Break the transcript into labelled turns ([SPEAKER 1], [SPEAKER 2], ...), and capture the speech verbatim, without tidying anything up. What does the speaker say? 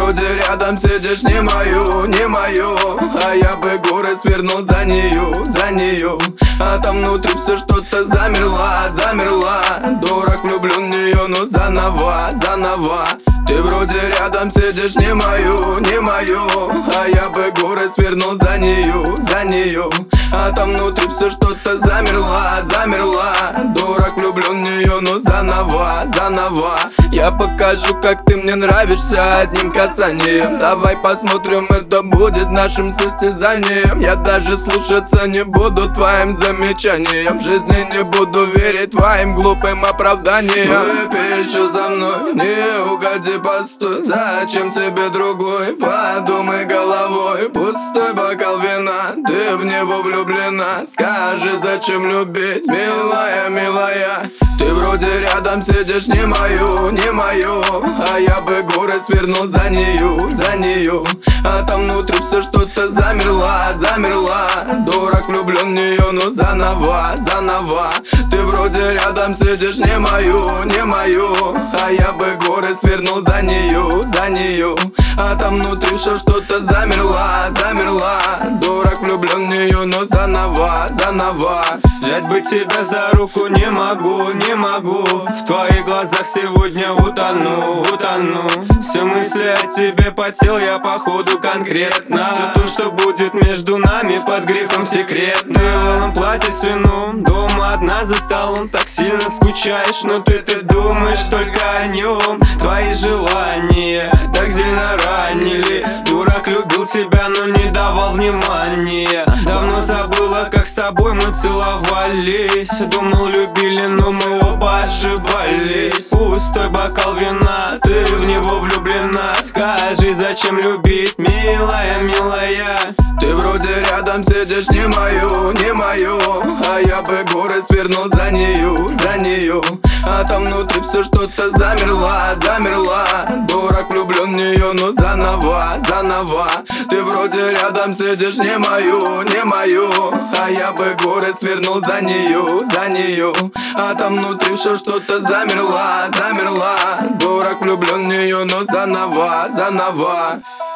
[SPEAKER 1] вроде рядом сидишь, не мою, не мою. А я бы горы свернул за нее, за нее. А там внутри все что-то замерла, замерла. Дурак влюблен в нее, но заново, заново. Ты вроде рядом сидишь, не мою, не мою. А я бы горы свернул за нее, за нее. А там внутри все что-то замерла, замерла. Дурак влюблен в нее, но заново, заново. Я покажу, как ты мне нравишься одним касанием. Давай посмотрим, это будет нашим состязанием. Я даже слушаться не буду твоим замечаниям. В жизни не буду верить твоим глупым оправданиям. Выпей еще за мной, не уходи, постой. Зачем тебе другой? Подумай головой. Пустой бокал вина, ты в него влюблена. Скажи, зачем любить, милая, милая. Ты вроде рядом сидишь, не мою, не мою. А я бы горы свернул за нее, за нее. А там внутри все что-то замерла, замерла. Дурак влюблен в нее, но заново, заново. Ты вроде рядом сидишь, не мою, не мою. А я бы горы свернул за нее, за нее. А там внутри все что-то замерла, замерла. Дурак влюблен в нее, но заново, заново.
[SPEAKER 2] Взять бы тебя за руку не могу, не могу. В твоих глазах сегодня утону, утону. Все мысли о тебе потел я походу конкретно. Все то, что будет между нами под грифом секретно. Ты в алом платье с вином, дома одна за столом. Так сильно скучаешь, но ты-то думаешь только о нем. Твои желания так сильно ранили. Дурак любил тебя, но не давал внимания. Давно забыла, как с тобой мы целовались. Думал, любили, но мы оба ошибались. Пустой бокал вина, ты в него влюблена. Скажи, зачем любить, милая, милая.
[SPEAKER 1] Ты вроде рядом сидишь, не мою, не мою. А я бы горы свернул за нее, за нее. А там внутри все что-то замерла, замерла. Дурак влюблен в нее, но заново, заново. Ты вроде рядом сидишь, не мою, не мою. А я бы горы свернул за нее, за нее. А там внутри все что-то замерла, замерла. Дурак влюблен в нее, но заново, заново.